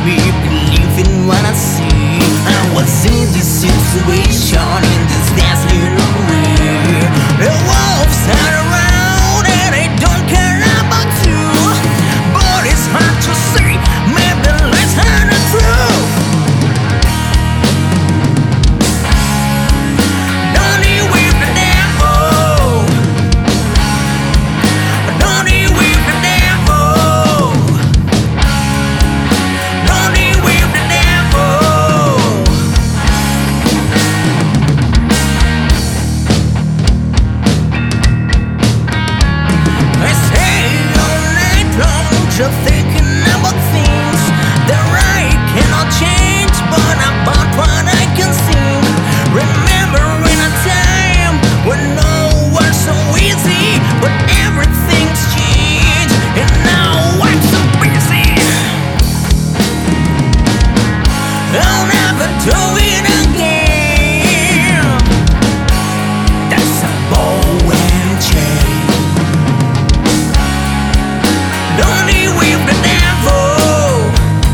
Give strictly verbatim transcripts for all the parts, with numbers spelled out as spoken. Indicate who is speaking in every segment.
Speaker 1: me believe in what I see. I was in this situation, in this dazzling way. The wolves are around and they don't care about you. But it's hard to say, maybe let's hide the truth. Don't deal with the devil. Don't deal with the devil. Don't deal with the devil. I stay all night long just thinking about things that I cannot change, but about what I can sing. Remembering a time when no was so easy, but everything's changed, and now I'm so busy. I'll never do it again. That's a ball and chain. Don't deal with the devil.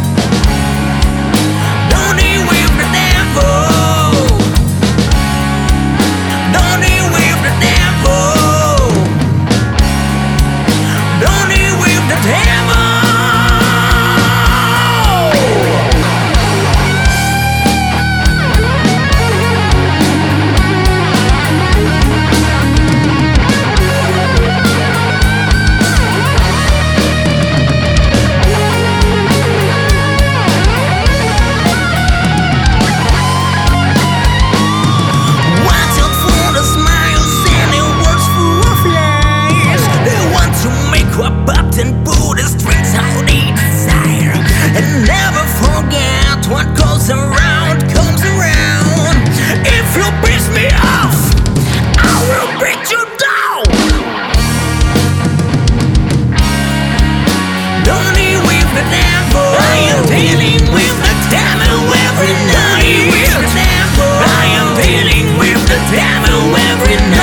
Speaker 1: Don't deal with the devil. Don't deal with the devil. Don't deal with the devil. Watch out for the smiles and the words full of lies. They want to make you a button, put the strings how they desire. And never forget what goes around comes around. If you piss me off, I will beat you down. Don't deal with the devil. I am dealing with the devil every night. I am dealing with the devil every night.